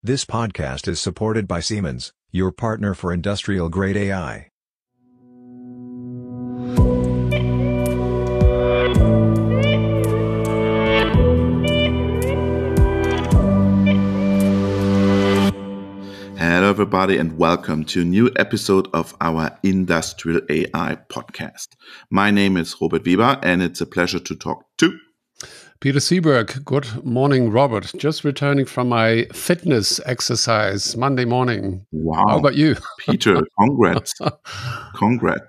This podcast is supported by Siemens, your partner for industrial-grade AI. Hello everybody and welcome to a new episode of our Industrial AI podcast. My name is Robert Weber and it's a pleasure to talk to Peter Seeberg. Good morning, Robert. Just returning from my fitness exercise Monday morning. Wow. How about you? Peter, congrats. Congrats.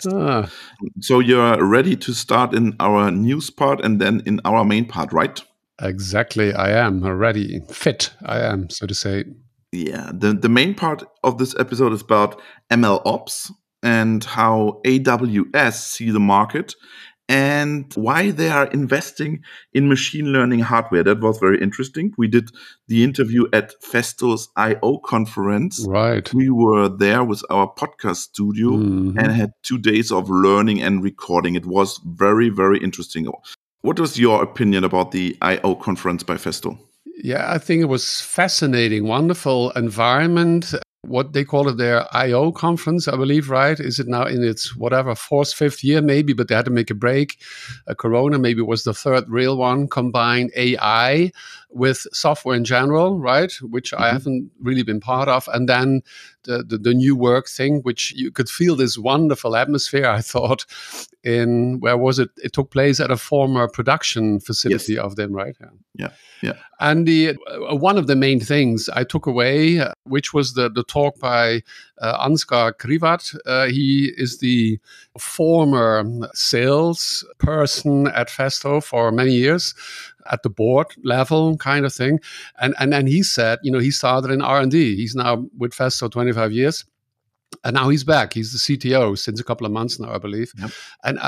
So you're ready to start in our news part and then in our main part, right? Exactly. I am ready. Fit, I am, so to say. Yeah, the main part of this episode is about ML Ops and how AWS see the market and why they are investing in machine learning hardware. That was very interesting. We did the interview at Festo's I/O conference. Right. We were there with our podcast studio and had 2 days of learning and recording. It was very, very interesting. What was your opinion about the I/O conference by Festo? Yeah, I think it was fascinating, wonderful environment. What they call it their I/O conference, I believe, right? Is it now in its whatever, fourth, fifth year maybe, but they had to make a break. Corona maybe was the third real one, combine AI with software in general, right? Which I haven't really been part of. And then the new work thing, which you could feel this wonderful atmosphere, I thought, in, where was it? It took place at a former production facility of them, right? Yeah. And the one of the main things I took away, which was the talk by Ansgar Krivat. He is the former sales person at Festo for many years, at the board level kind of thing. And he said, he started in R&D. He's now with Festo 25 years. And now he's back. He's the CTO since a couple of months now, I believe. Yep. And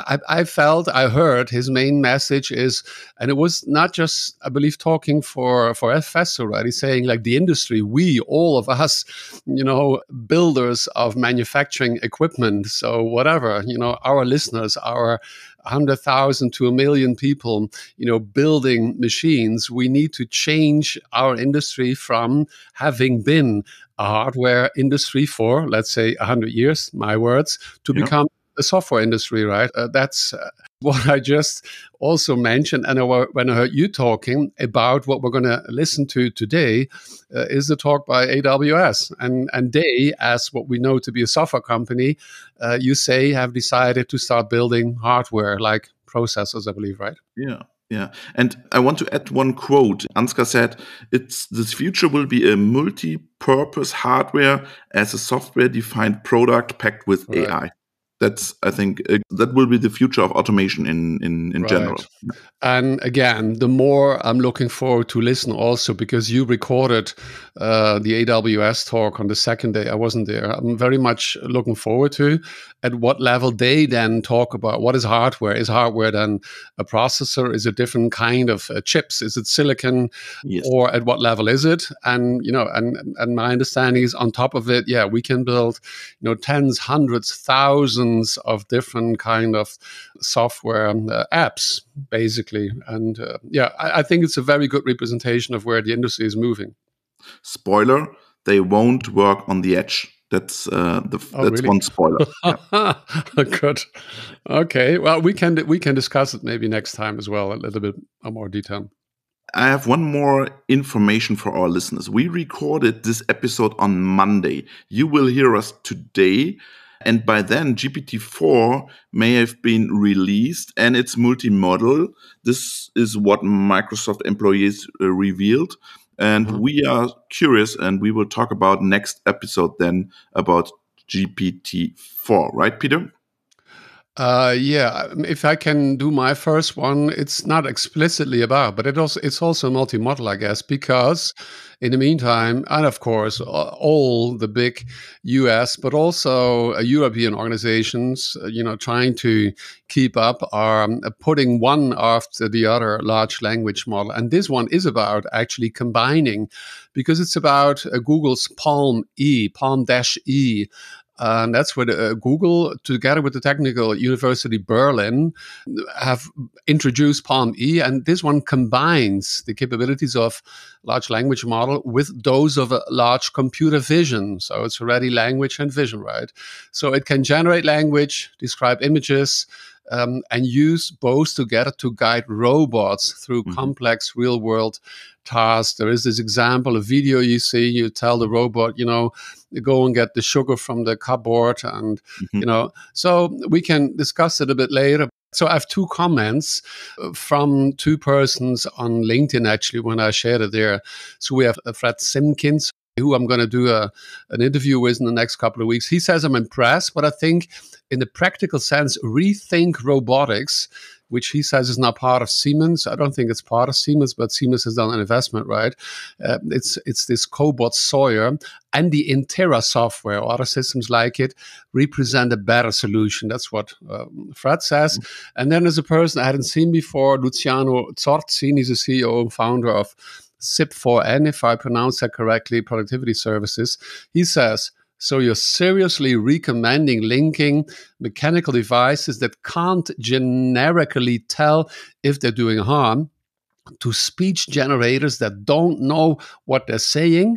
I heard his main message is, and it was not just, I believe, talking for Festo, right? He's saying like the industry, we, all of us, builders of manufacturing equipment. So whatever, our listeners, our 100,000 to 1 million people, building machines, we need to change our industry from having been a hardware industry for, let's say, 100 years, my words, to become a software industry, right? That's what I just also mentioned. And when I heard you talking about what we're going to listen to today, is the talk by AWS. And they, as what we know to be a software company, you say have decided to start building hardware like processors, I believe, right? Yeah. And I want to add one quote. Ansgar said, this future will be a multi-purpose hardware as a software-defined product packed with AI. That's, I think, that will be the future of automation in general. And again, the more I'm looking forward to listen also, because you recorded the AWS talk on the second day. I wasn't there. I'm very much looking forward to at what level they then talk about what is hardware. Is hardware then a processor? Is it different kind of chips? Is it silicon? Yes. Or at what level is it? And, and my understanding is on top of it, we can build, tens, hundreds, thousands of different kind of software apps, basically. And I think it's a very good representation of where the industry is moving. Spoiler, they won't work on the edge. That's really? One spoiler. Good. Okay. Well, we can discuss it maybe next time as well, a little bit more detail. I have one more information for our listeners. We recorded this episode on Monday. You will hear us today. And by then, GPT-4 may have been released and it's multimodal. This is what Microsoft employees revealed. And we are curious, and we will talk about next episode then about GPT-4. Right, Peter? If I can do my first one, it's not explicitly about, but it's also multimodal, I guess, because in the meantime, and of course, all the big US, but also European organizations, trying to keep up are putting one after the other large language model. And this one is about actually combining, because it's about Google's Palm-E and that's what Google, together with the Technical University Berlin, have introduced PaLM-E, and this one combines the capabilities of large language model with those of a large computer vision. So it's already language and vision, right? So it can generate language, describe images, and use both together to guide robots through complex real-world tasks. There is this example, a video you see, you tell the robot, go and get the sugar from the cupboard, and, so we can discuss it a bit later. So I have two comments from two persons on LinkedIn, actually, when I shared it there. So we have Fred Simpkins, who I'm going to do an interview with in the next couple of weeks. He says, I'm impressed, but I think in the practical sense, Rethink Robotics, which he says is not part of Siemens. I don't think it's part of Siemens, but Siemens has done an investment, right? It's this Cobot Sawyer and the Intera software or other systems like it represent a better solution. That's what Fred says. And then there's a person I hadn't seen before, Luciano Zorzin. He's the CEO and founder of SIP4N, if I pronounce that correctly, Productivity Services. He says, so you're seriously recommending linking mechanical devices that can't generically tell if they're doing harm to speech generators that don't know what they're saying?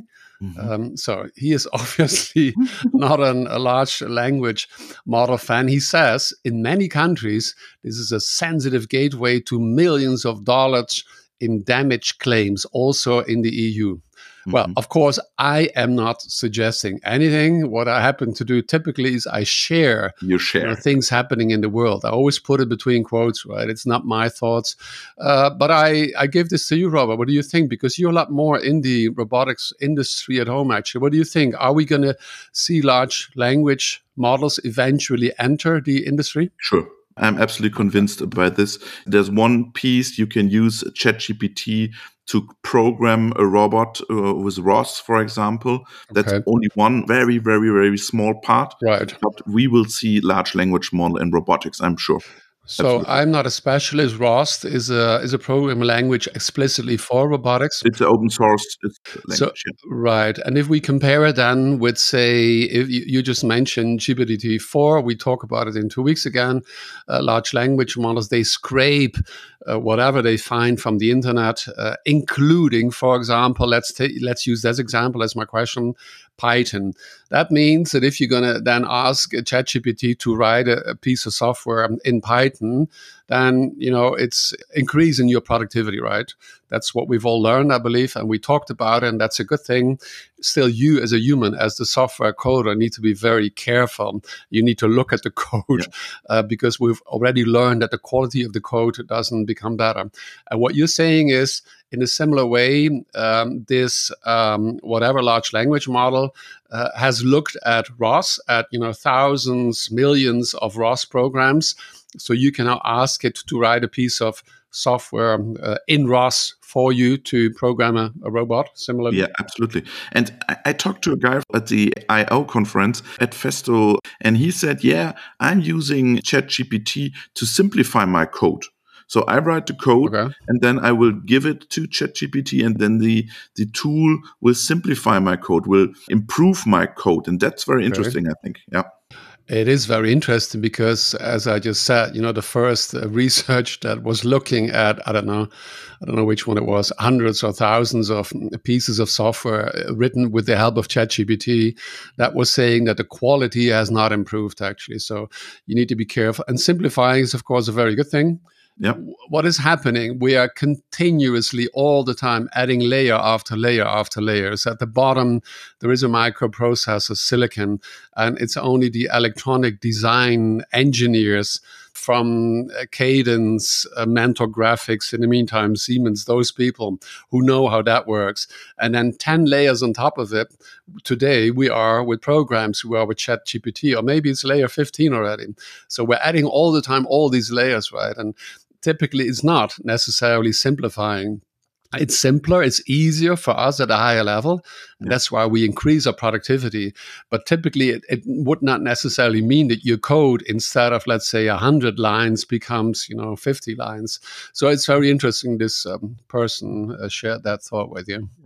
So he is obviously not a large language model fan. He says in many countries, this is a sensitive gateway to millions of dollars in damage claims, also in the EU. Well, of course, I am not suggesting anything. What I happen to do typically is I share, things happening in the world. I always put it between quotes, right? It's not my thoughts. But I give this to you, Robert. What do you think? Because you're a lot more in the robotics industry at home, actually. What do you think? Are we going to see large language models eventually enter the industry? Sure. I'm absolutely convinced about this. There's one piece you can use ChatGPT to program a robot with ROS, for example. That's only one very, very, very small part. Right. But we will see large language model in robotics, I'm sure. So Absolutely. I'm not a specialist. ROS is a programming language explicitly for robotics. It's an open source language. Right. And if we compare it then with, say, if you just mentioned GPT-4, we talk about it in 2 weeks again, large language models, they scrape whatever they find from the internet, including, for example, let's use this example as my question, Python. That means that if you're going to then ask ChatGPT to write a piece of software in Python, then, it's increasing your productivity, right? That's what we've all learned, I believe, and we talked about it, and that's a good thing. Still, you as a human, as the software coder, need to be very careful. You need to look at the code because we've already learned that the quality of the code doesn't become better. And what you're saying is, in a similar way, this whatever large language model has looked at ROS, at thousands, millions of ROS programs. So you can now ask it to write a piece of software in ROS for you to program a robot, similarly. Yeah, absolutely. And I talked to a guy at the I/O conference at Festo, and he said, I'm using ChatGPT to simplify my code. So I write the code, and then I will give it to ChatGPT, and then the tool will simplify my code, will improve my code. And that's very interesting, I think. Yeah. It is very interesting because, as I just said, the first research that was looking at, I don't know which one it was, hundreds or thousands of pieces of software written with the help of ChatGPT, that was saying that the quality has not improved, actually. So you need to be careful. And simplifying is, of course, a very good thing. Yep. What is happening? We are continuously all the time adding layer after layer after layer. So at the bottom, there is a microprocessor, silicon, and it's only the electronic design engineers from Cadence, Mentor Graphics, in the meantime, Siemens, those people who know how that works. And then 10 layers on top of it. Today, we are with programs, we are with ChatGPT, or maybe it's layer 15 already. So we're adding all the time all these layers, right? And typically, it's not necessarily simplifying. It's simpler, it's easier for us at a higher level. And that's why we increase our productivity. But typically, it would not necessarily mean that your code, instead of, let's say, 100 lines, becomes, 50 lines. So it's very interesting this person shared that thought with you.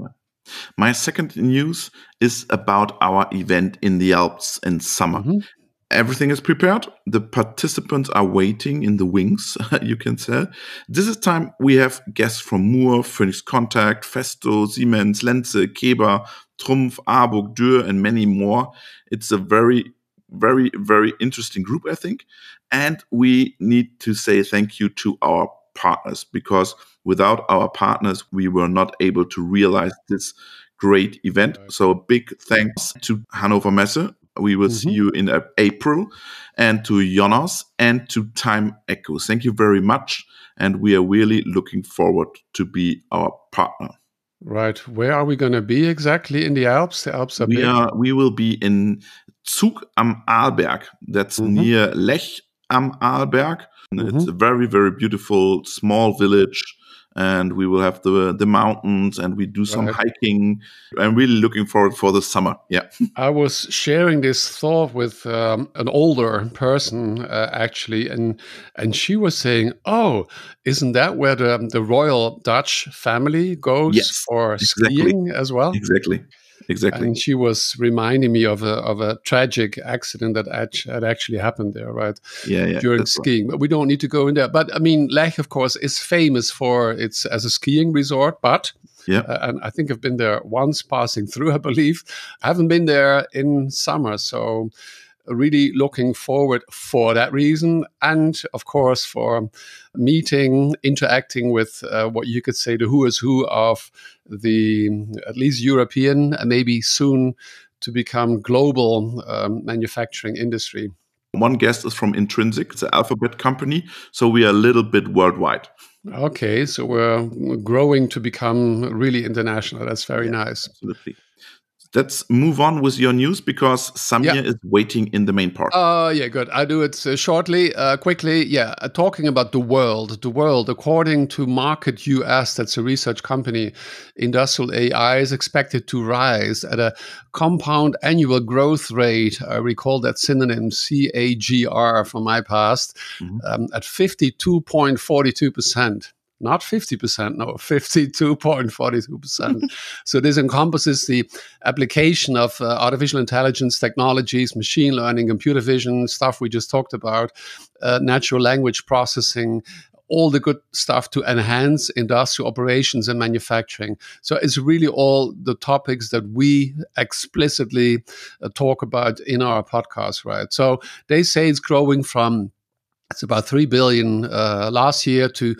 My second news is about our event in the Alps in summer. Mm-hmm. Everything is prepared. The participants are waiting in the wings, you can say. This is time we have guests from Moore, Phoenix Contact, Festo, Siemens, Lenze, Keber, Trumpf, Arburg, Dürr, and many more. It's a very, very, very interesting group, I think. And we need to say thank you to our partners, because without our partners, we were not able to realize this great event. So a big thanks to Hannover Messe. We will see you in April, and to Jonas and to Time Echo. Thank you very much. And we are really looking forward to be our partner. Right. Where are we going to be exactly in the Alps? The Alps are big. We will be in Zug am Arlberg. That's near Lech am Arlberg. It's a very, very beautiful small village. And we will have the mountains, and we do some hiking. I'm really looking forward for the summer. Yeah. I was sharing this thought with an older person, actually, and she was saying, "Oh, isn't that where the royal Dutch family goes for skiing as well?" Exactly. And she was reminding me of a tragic accident that had actually happened there, right? During skiing. Right. But we don't need to go in there. But I mean, Lech, of course, is famous for its as a skiing resort. But and I think I've been there once, passing through, I believe. I haven't been there in summer, so really looking forward for that reason, and of course for meeting, interacting with what you could say the who is who of the at least European and maybe soon to become global manufacturing industry. One guest is from Intrinsic, it's an Alphabet company, so we are a little bit worldwide. Okay, so we're growing to become really international. That's very nice. Absolutely. Let's move on with your news, because Samir is waiting in the main part. Yeah, good. I'll do it shortly, quickly. Yeah, talking about the world. The world, according to Market US, that's a research company, industrial AI is expected to rise at a compound annual growth rate. I recall that synonym CAGR from my past, at 52.42%. Not 50%, no, 52.42%. So this encompasses the application of artificial intelligence technologies, machine learning, computer vision, stuff we just talked about, natural language processing, all the good stuff to enhance industrial operations and manufacturing. So it's really all the topics that we explicitly talk about in our podcast, right? So they say it's growing from, it's about 3 billion last year to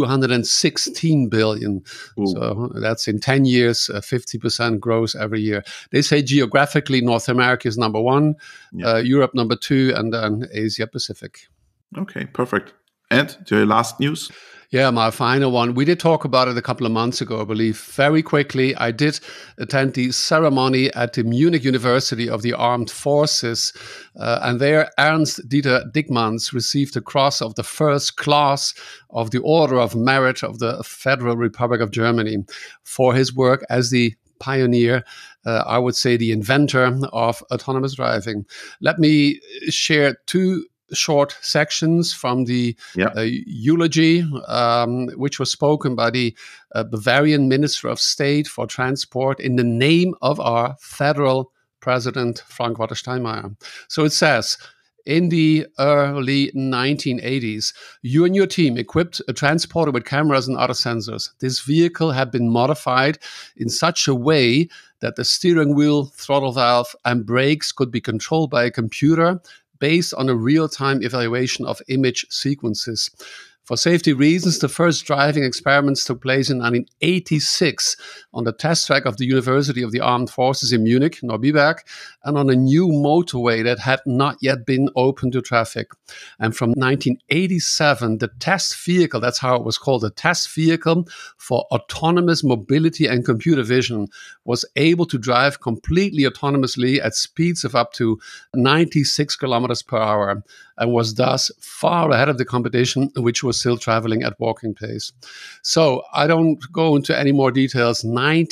216 billion. Ooh. So that's in 10 years, 50% growth every year. They say geographically, North America is number one, Europe number two, and then Asia Pacific. Okay, perfect. And your last news? Yeah, my final one. We did talk about it a couple of months ago, I believe. Very quickly, I did attend the ceremony at the Munich University of the Armed Forces. And there, Ernst Dieter Dickmanns received the Cross of the First Class of the Order of Merit of the Federal Republic of Germany for his work as the pioneer, I would say the inventor of autonomous driving. Let me share two short sections from the eulogy, which was spoken by the Bavarian Minister of State for Transport in the name of our federal president, Frank-Walter Steinmeier. So it says, in the early 1980s, you and your team equipped a transporter with cameras and other sensors. This vehicle had been modified in such a way that the steering wheel, throttle valve, and brakes could be controlled by a computer based on a real-time evaluation of image sequences. For safety reasons, the first driving experiments took place in 1986 on the test track of the University of the Armed Forces in Munich, Neubiberg, and on a new motorway that had not yet been open to traffic. And from 1987, the test vehicle, that's how it was called, the test vehicle for autonomous mobility and computer vision, was able to drive completely autonomously at speeds of up to 96 kilometers per hour, and was thus far ahead of the competition, which was still traveling at walking pace. So I don't go into any more details.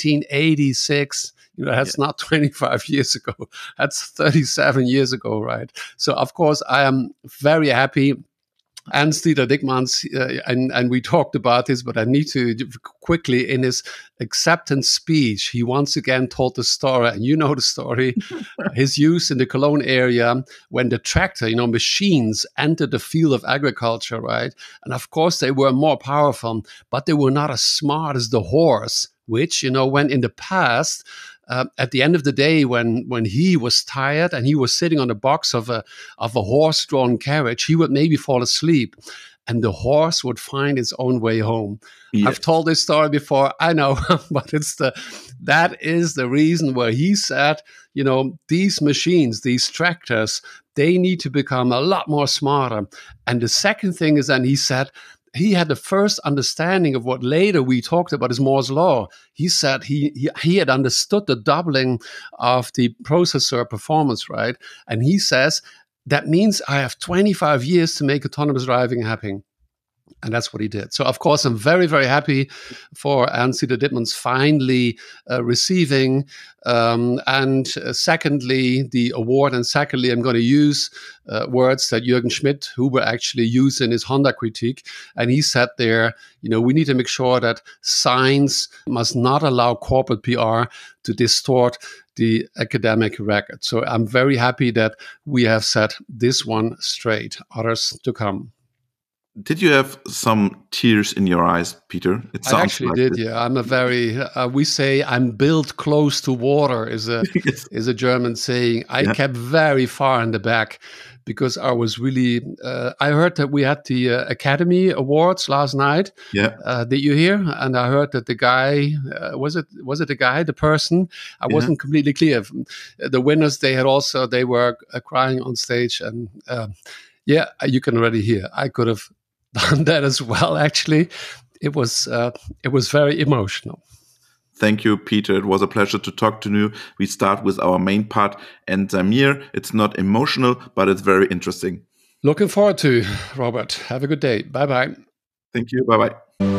1986, that's not 25 years ago. That's 37 years ago, right? So, of course, I am very happy Hans-Dieter Dickmanns, and we talked about this, but I need to quickly, in his acceptance speech, he once again told the story, and you know the story, his use in the Cologne area when the tractor, machines entered the field of agriculture, right? And of course, they were more powerful, but they were not as smart as the horse, which, when in the past, at the end of the day, when he was tired and he was sitting on the box of a horse-drawn carriage, he would maybe fall asleep, and the horse would find its own way home. Yes. I've told this story before, I know, but that is the reason where he said, these machines, these tractors, they need to become a lot more smarter. And the second thing is, then he said, he had the first understanding of what later we talked about as Moore's Law. He said he had understood the doubling of the processor performance, right? And he says, that means I have 25 years to make autonomous driving happen. And that's what he did. So, of course, I'm very, very happy for Hans-Dieter Dittmanns finally receiving, and secondly, the award. And secondly, I'm going to use words that Jürgen Schmidt, who were actually used in his Honda critique. And he said there, we need to make sure that science must not allow corporate PR to distort the academic record. So I'm very happy that we have set this one straight. Others to come. Did you have some tears in your eyes, Peter? I actually did, yeah. I'm a very, we say I'm built close to water is a yes. is a German saying. I kept very far in the back because I was really, I heard that we had the Academy Awards last night. Yeah. Did you hear? And I heard that the guy, was it the guy, the person? I wasn't completely clear. The winners, they were crying on stage. And you can already hear. I could have done that as well. Actually, it was very emotional. Thank you, Peter. It was a pleasure to talk to you. We start with our main part, and Samir, it's not emotional, but it's very interesting. Looking forward to, Robert. Have a good day. Bye-bye. Thank you. Bye-bye.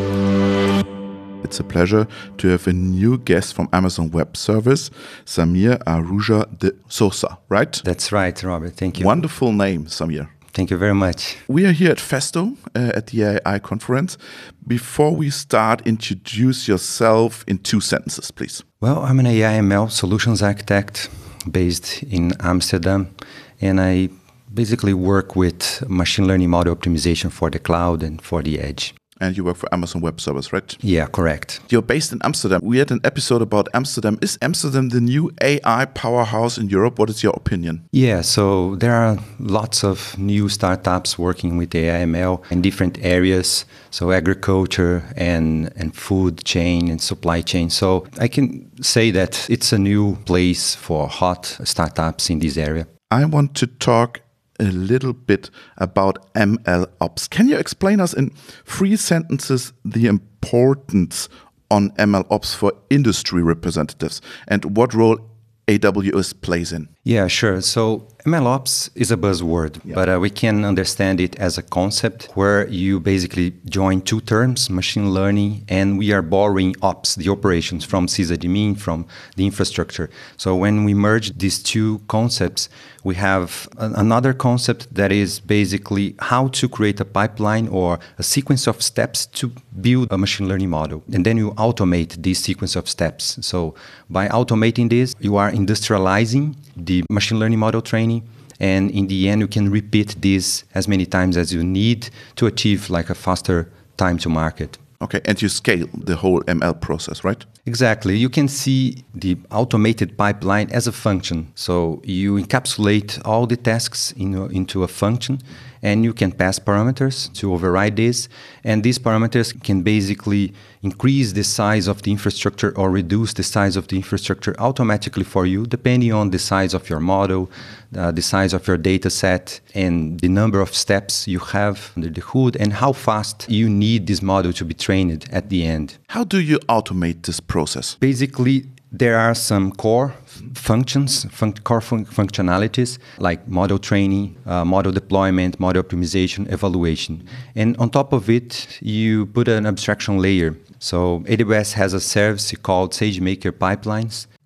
It's a pleasure to have a new guest from Amazon Web Service, Samir Arouja de Sousa, right? That's right, Robert. Thank you. Wonderful name, Samir. Thank you very much. We are here at Festo at the AI conference. Before we start, introduce yourself in 2 sentences, please. Well, I'm an AI/ML solutions architect based in Amsterdam, and I basically work with machine learning model optimization for the cloud and for the edge. And you work for Amazon Web Service, right? Yeah, correct. You're based in Amsterdam. We had an episode about Amsterdam. Is Amsterdam the new AI powerhouse in Europe? What is your opinion? Yeah, so there are lots of new startups working with AI/ML in different areas. So agriculture and food chain and supply chain. So I can say that it's a new place for hot startups in this area. I want to talk a little bit about ML Ops. Can you explain us in 3 sentences the importance on ML Ops for industry representatives and what role AWS plays in? Yeah, sure. So MLOps is a buzzword, but we can understand it as a concept where you basically join 2 terms, machine learning, and we are borrowing ops, the operations, from sysadmin, from the infrastructure. So when we merge these 2 concepts, we have another concept that is basically how to create a pipeline or a sequence of steps to build a machine learning model. And then you automate this sequence of steps. So by automating this, you are industrializing the machine learning model training. And in the end, you can repeat this as many times as you need to achieve like a faster time to market. Okay, and you scale the whole ML process, right? Exactly. You can see the automated pipeline as a function. So you encapsulate all the tasks into a function, and you can pass parameters to override this. And these parameters can basically increase the size of the infrastructure or reduce the size of the infrastructure automatically for you, depending on the size of your model, the size of your data set, and the number of steps you have under the hood, and how fast you need this model to be trained at the end. How do you automate this process? Basically, there are some core functions, core functionalities like model training, model deployment, model optimization, evaluation. And on top of it, you put an abstraction layer. So AWS has a service called SageMaker Pipelines.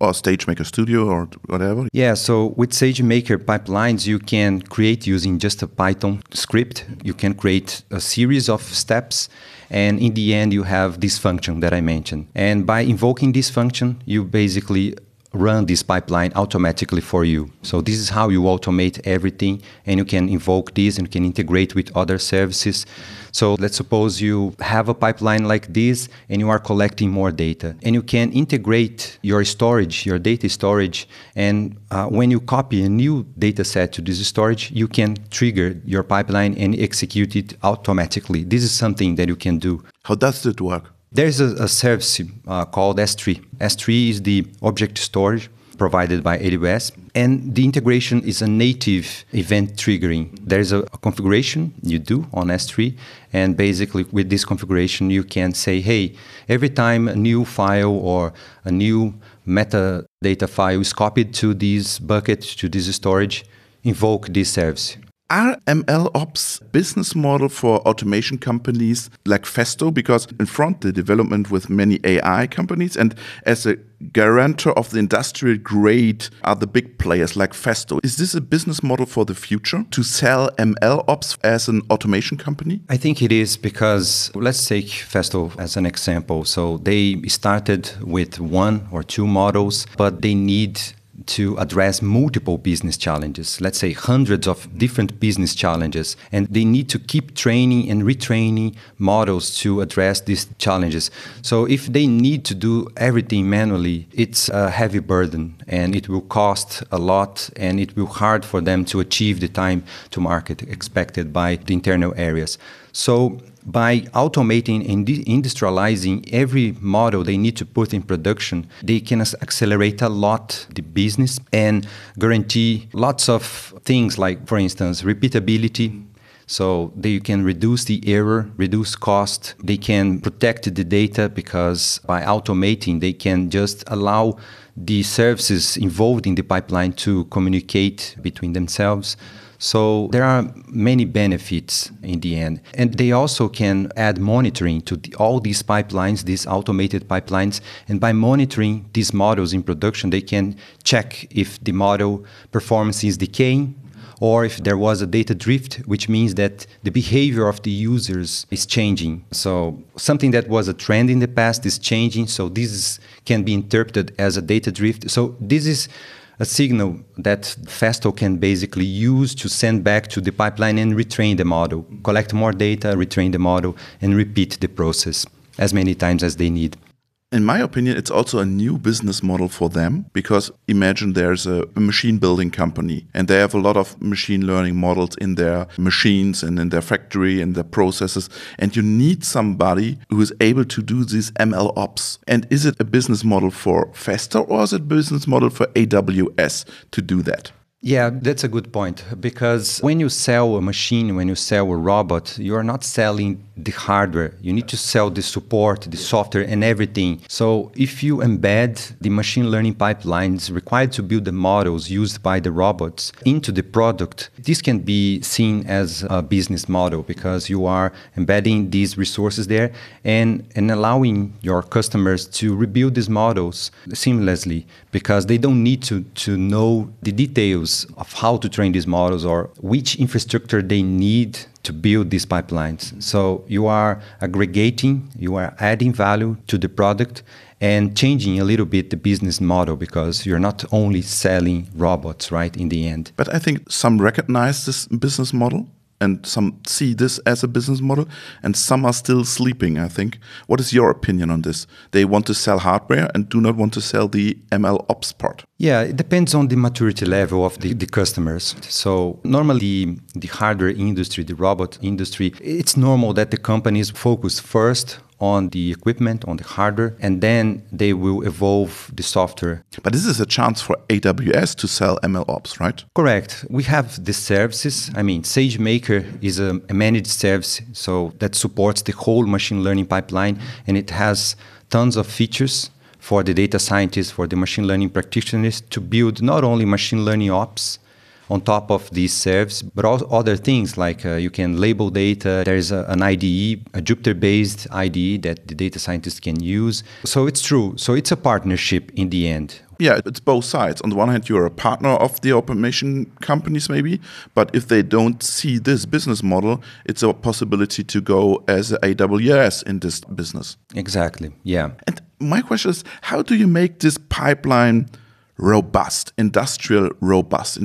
or SageMaker Studio or whatever? Yeah, so with SageMaker pipelines, you can create using just a Python script. You can create a series of steps, and in the end, you have this function that I mentioned. And by invoking this function, you basically run this pipeline automatically for you. So this is how you automate everything, and you can invoke this and you can integrate with other services. So let's suppose you have a pipeline like this and you are collecting more data, and you can integrate your storage, your data storage, and when you copy a new data set to this storage, you can trigger your pipeline and execute it automatically. This is something that you can do. How does it work? There's a service called S3. S3 is the object storage provided by AWS, and the integration is a native event triggering. There's a configuration you do on S3, and basically with this configuration you can say, hey, every time a new file or a new metadata file is copied to this bucket, to this storage, invoke this service. Are MLOps business model for automation companies like Festo? Because in front the development with many AI companies, and as a guarantor of the industrial grade are the big players like Festo. Is this a business model for the future to sell MLOps as an automation company? I think it is, because let's take Festo as an example. So they started with 1 or 2 models, but they need to address multiple business challenges, let's say hundreds of different business challenges, and they need to keep training and retraining models to address these challenges. So if they need to do everything manually, it's a heavy burden and it will cost a lot, and it will be hard for them to achieve the time to market expected by the internal areas. So by automating and industrializing every model they need to put in production, they can accelerate a lot the business and guarantee lots of things like, for instance, repeatability. So they can reduce the error, reduce cost. They can protect the data, because by automating, they can just allow the services involved in the pipeline to communicate between themselves. So there are many benefits in the end. And they also can add monitoring to all these pipelines, these automated pipelines. And by monitoring these models in production, they can check if the model performance is decaying, or if there was a data drift, which means that the behavior of the users is changing. So something that was a trend in the past is changing. So this can be interpreted as a data drift. So this is a signal that Festo can basically use to send back to the pipeline and retrain the model, collect more data, retrain the model, and repeat the process as many times as they need. In my opinion, it's also a new business model for them, because imagine there's a machine building company and they have a lot of machine learning models in their machines and in their factory and their processes, and you need somebody who is able to do these ML ops. And is it a business model for Festo, or is it a business model for AWS to do that? Yeah, that's a good point, because when you sell a machine, when you sell a robot, you are not selling the hardware. You need to sell the support, the software, and everything. So if you embed the machine learning pipelines required to build the models used by the robots into the product, this can be seen as a business model, because you are embedding these resources there and allowing your customers to rebuild these models seamlessly, because they don't need to know the details of how to train these models or which infrastructure they need to build these pipelines. So you are aggregating, you are adding value to the product and changing a little bit the business model, because you're not only selling robots, right, in the end. But I think some recognize this business model and some see this as a business model, and some are still sleeping, I think. What is your opinion on this? They want to sell hardware and do not want to sell the ML ops part. Yeah, it depends on the maturity level of the customers. So normally the hardware industry, the robot industry, it's normal that the companies focus first on the equipment, on the hardware, and then they will evolve the software. But this is a chance for AWS to sell ML ops, right? Correct. We have the services. I mean, SageMaker is a managed service, so that supports the whole machine learning pipeline, and it has tons of features for the data scientists, for the machine learning practitioners to build not only machine learning ops, on top of these serves, but also other things like you can label data. There's an IDE, a Jupyter-based IDE that the data scientists can use. So it's true. So it's a partnership in the end. Yeah, it's both sides. On the one hand, you're a partner of the automation companies maybe, but if they don't see this business model, it's a possibility to go as AWS in this business. Exactly, yeah. And my question is, how do you make this pipeline robust, industrial robust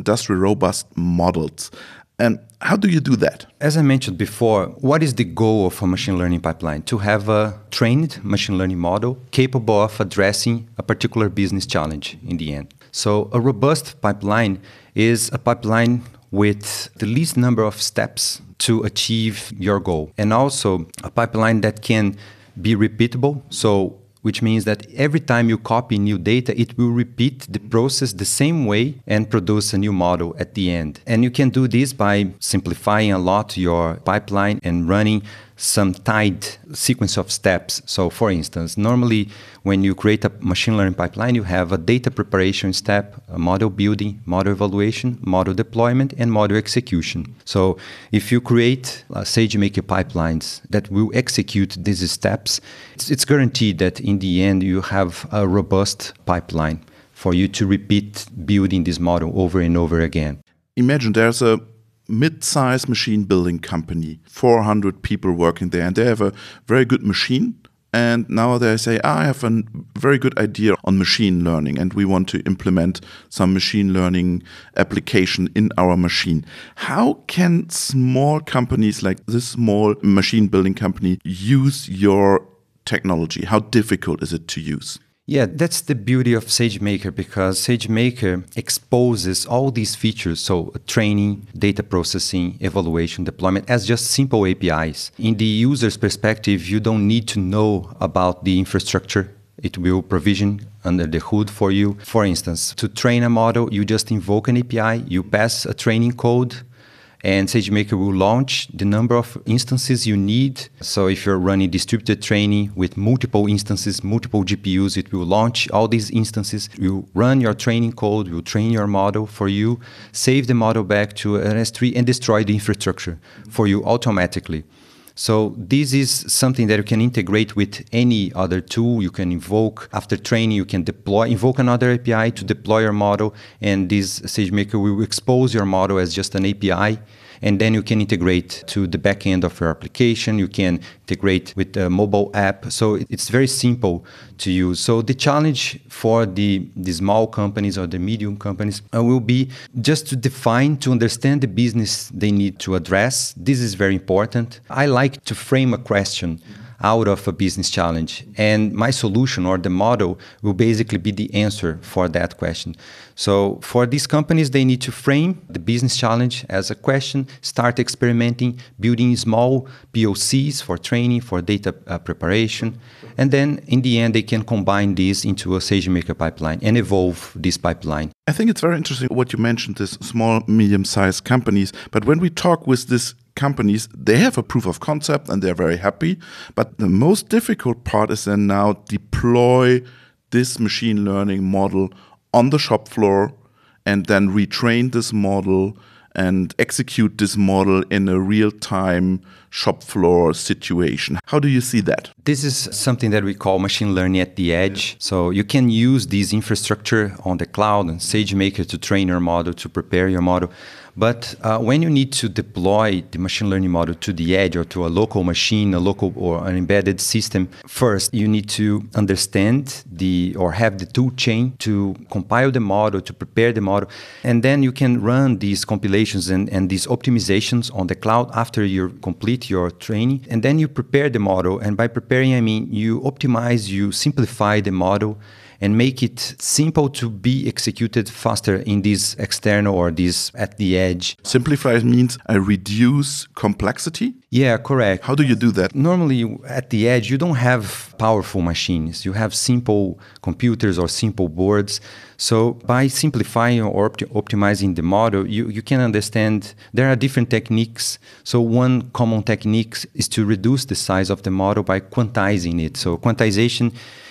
models? And how do you do that? As I mentioned before, what is the goal of a machine learning pipeline? To have a trained machine learning model capable of addressing a particular business challenge in the end. So a robust pipeline is a pipeline with the least number of steps to achieve your goal. And also a pipeline that can be repeatable. So which means that every time you copy new data, it will repeat the process the same way and produce a new model at the end. And you can do this by simplifying a lot your pipeline and running some tied sequence of steps. So for instance, normally when you create a machine learning pipeline, you have a data preparation step, a model building, model evaluation, model deployment, and model execution. So if you create SageMaker pipelines that will execute these steps, it's guaranteed that in the end you have a robust pipeline for you to repeat building this model over and over again. Imagine there's a mid-sized machine building company, 400 people working there, and they have a very good machine. And now they say, I have a very good idea on machine learning, and we want to implement some machine learning application in our machine. How can small companies like this small machine building company use your technology? How difficult is it to use? Yeah, that's the beauty of SageMaker, because SageMaker exposes all these features, so training, data processing, evaluation, deployment, as just simple APIs. In the user's perspective, you don't need to know about the infrastructure. It will provision under the hood for you. For instance, to train a model, you just invoke an API, you pass a training code, and SageMaker will launch the number of instances you need. So if you're running distributed training with multiple instances, multiple GPUs, it will launch all these instances. You run your training code, will train your model for you, save the model back to an S3 and destroy the infrastructure for you automatically. So this is something that you can integrate with any other tool. You can invoke, after training, you can invoke another API to deploy your model, and this SageMaker will expose your model as just an API. And then you can integrate to the back end of your application. You can integrate with a mobile app. So it's very simple to use. So the challenge for the small companies or the medium companies will be just to define, to understand the business they need to address. This is very important. I like to frame a question out of a business challenge, and my solution or the model will basically be the answer for that question. So for these companies, they need to frame the business challenge as a question, start experimenting, building small POCs for training, for data preparation, and then in the end, they can combine this into a SageMaker pipeline and evolve this pipeline. I think it's very interesting what you mentioned, this small, medium-sized companies. But when we talk with these companies, they have a proof of concept and they're very happy. But the most difficult part is then now deploy this machine learning model on the shop floor and then retrain this model and execute this model in a real-time shop floor situation. How do you see that? This is something that we call machine learning at the edge. So you can use this infrastructure on the cloud and SageMaker to train your model, to prepare your model. But when you need to deploy the machine learning model to the edge or to a local machine, a local or an embedded system, first you need to understand or have the tool chain to compile the model, to prepare the model. And then you can run these compilations and these optimizations on the cloud after you complete your training. And then you prepare the model. And by preparing, I mean you optimize, you simplify the model and make it simple to be executed faster in this external or this at the edge. Simplify means I reduce complexity? Yeah, correct. How do you do that? Normally at the edge, you don't have powerful machines. You have simple computers or simple boards. So by simplifying or optimizing the model, you can understand there are different techniques. So one common technique is to reduce the size of the model by quantizing it. So quantization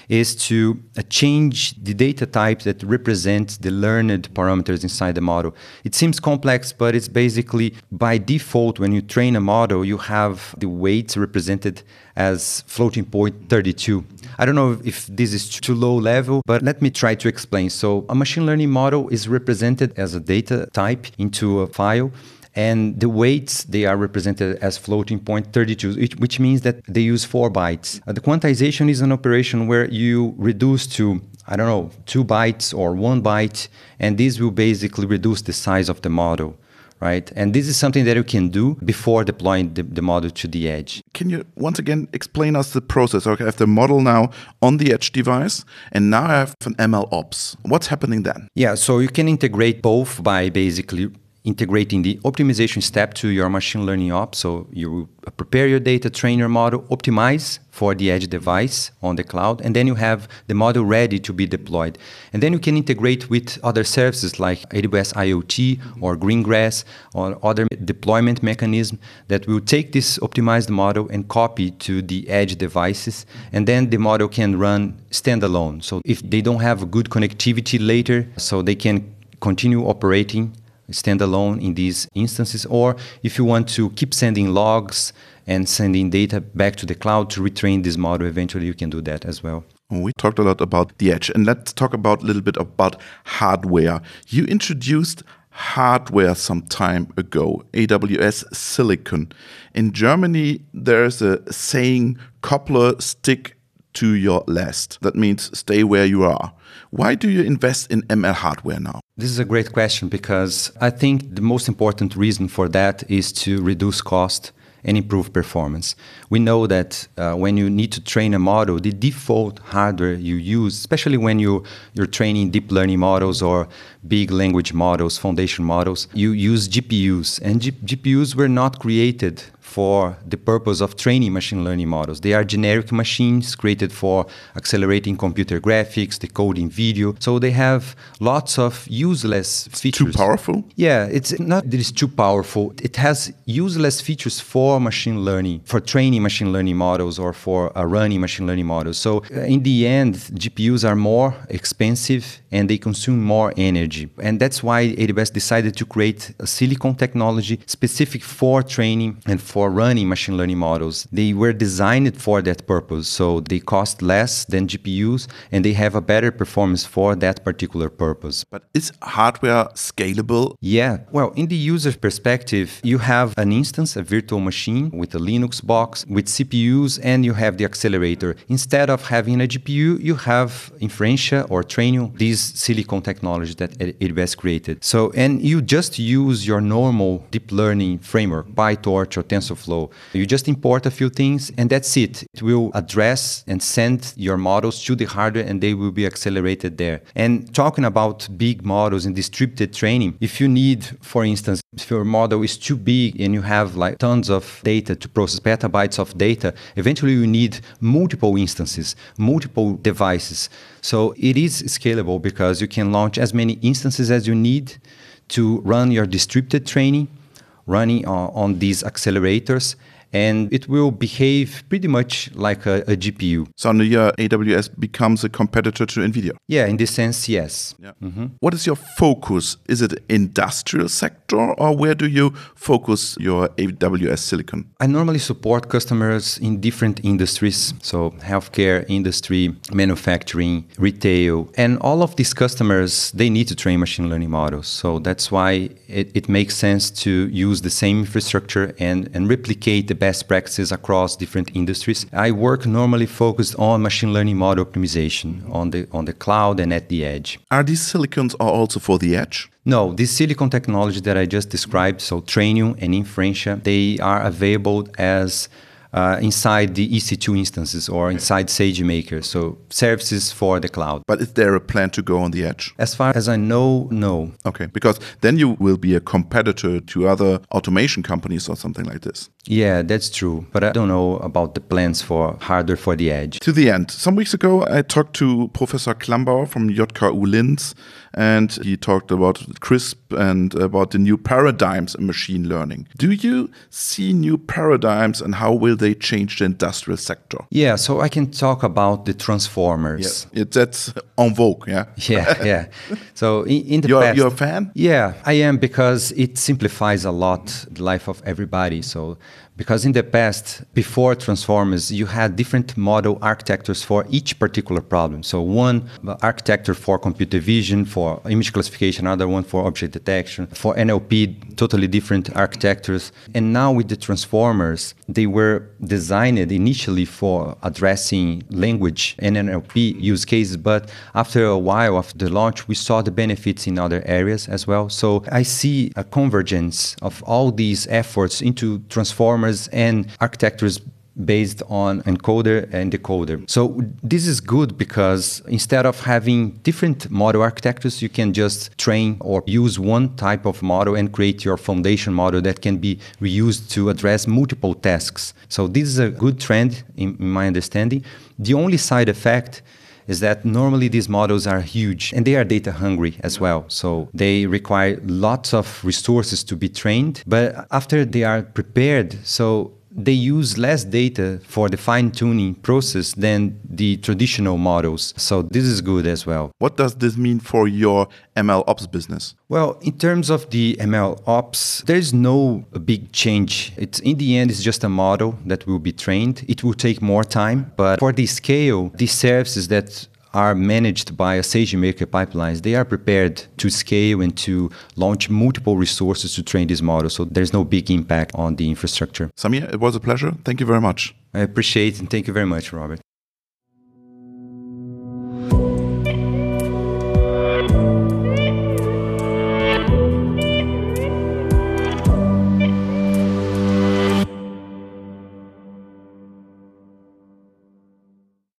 is to change the data type that represents the learned parameters inside the model. It seems complex, but it's basically by default, when you train a model, you have the weights represented as floating point 32. I don't know if this is too low level, but let me try to explain. So a machine learning model is represented as a data type into a file, and the weights, they are represented as floating point 32, which means that they use 4 bytes. The quantization is an operation where you reduce to, 2 bytes or 1 byte, and this will basically reduce the size of the model. Right? And this is something that you can do before deploying the model to the edge. Can you once again explain us the process? Okay, I have the model now on the edge device, and now I have an ML ops. What's happening then? Yeah, so you can integrate both by basically integrating the optimization step to your machine learning ops. So you prepare your data, train your model, optimize for the edge device on the cloud, and then you have the model ready to be deployed. And then you can integrate with other services like AWS IoT or Greengrass or other deployment mechanism that will take this optimized model and copy to the edge devices, and then the model can run standalone. So if they don't have good connectivity later, so they can continue operating standalone in these instances, or if you want to keep sending logs and sending data back to the cloud to retrain this model, eventually you can do that as well. We talked a lot about the edge, and let's talk about a little bit about hardware. You introduced hardware some time ago, AWS Silicon. In Germany, there's a saying, "Koppler, stick to your last." That means stay where you are. Why do you invest in ML hardware now? This is a great question, because I think the most important reason for that is to reduce cost and improve performance. We know that when you need to train a model, the default hardware you use, especially when you're training deep learning models or big language models, foundation models, you use GPUs. And GPUs were not created for the purpose of training machine learning models. They are generic machines created for accelerating computer graphics, decoding video. So they have lots of useless features. Too powerful? Yeah, it's not that it's too powerful. It has useless features for machine learning, for training machine learning models or for running machine learning models. So in the end, GPUs are more expensive and they consume more energy. And that's why AWS decided to create a silicon technology specific for training and for running machine learning models. They were designed for that purpose. So they cost less than GPUs and they have a better performance for that particular purpose. But is hardware scalable? Yeah. Well, in the user perspective, you have an instance, a virtual machine with a Linux box with CPUs, and you have the accelerator. Instead of having a GPU, you have Inferentia or Trainium, these silicon technology that AWS created. So, and you just use your normal deep learning framework, PyTorch or TensorFlow. You just import a few things and that's it. It will address and send your models to the hardware and they will be accelerated there. And talking about big models and distributed training, if you need, for instance, if your model is too big and you have like tons of data to process, petabytes of data, eventually you need multiple instances, multiple devices. So it is scalable because you can launch as many instances as you need to run your distributed training, running on these accelerators, and it will behave pretty much like a GPU. So your AWS becomes a competitor to NVIDIA? Yeah, in this sense, yes. Yeah. Mm-hmm. What is your focus? Is it industrial sector or where do you focus your AWS Silicon? I normally support customers in different industries. So healthcare industry, manufacturing, retail, and all of these customers, they need to train machine learning models. So that's why it makes sense to use the same infrastructure and replicate the best practices across different industries. I work normally focused on machine learning model optimization on the cloud and at the edge. Are these silicons also for the edge? No, this silicon technology that I just described, so Trainium and Inferentia, they are available as inside the EC2 instances or inside SageMaker, so services for the cloud. But is there a plan to go on the edge? As far as I know, no. Okay, because then you will be a competitor to other automation companies or something like this. Yeah, that's true. But I don't know about the plans for hardware for the edge. To the end. Some weeks ago, I talked to Professor Klambauer from JKU Linz, and he talked about CRISP and about the new paradigms in machine learning. Do you see new paradigms and how will they change the industrial sector? Yeah, so I can talk about the transformers. Yeah, that's en vogue, yeah? Yeah. So in the past... You're a fan? Yeah, I am, because it simplifies a lot the life of everybody. So because in the past, before transformers, you had different model architectures for each particular problem. So one architecture for computer vision, for image classification, another one for object detection, for NLP, totally different architectures. And now with the transformers, they were designed initially for addressing language and NLP use cases, but after a while of the launch, we saw the benefits in other areas as well. So I see a convergence of all these efforts into transformers and architectures based on encoder and decoder. So this is good because instead of having different model architectures, you can just train or use one type of model and create your foundation model that can be reused to address multiple tasks. So this is a good trend in my understanding. The only side effect is that normally these models are huge and they are data hungry as well. So they require lots of resources to be trained, but after they are prepared, so they use less data for the fine-tuning process than the traditional models. So this is good as well. What does this mean for your ML Ops business? Well, in terms of the ML Ops, there is no big change. In the end, it's just a model that will be trained. It will take more time, but for the scale, these services that are managed by SageMaker pipelines, they are prepared to scale and to launch multiple resources to train this model. So there's no big impact on the infrastructure. Samir, it was a pleasure. Thank you very much. I appreciate it, and thank you very much, Robert.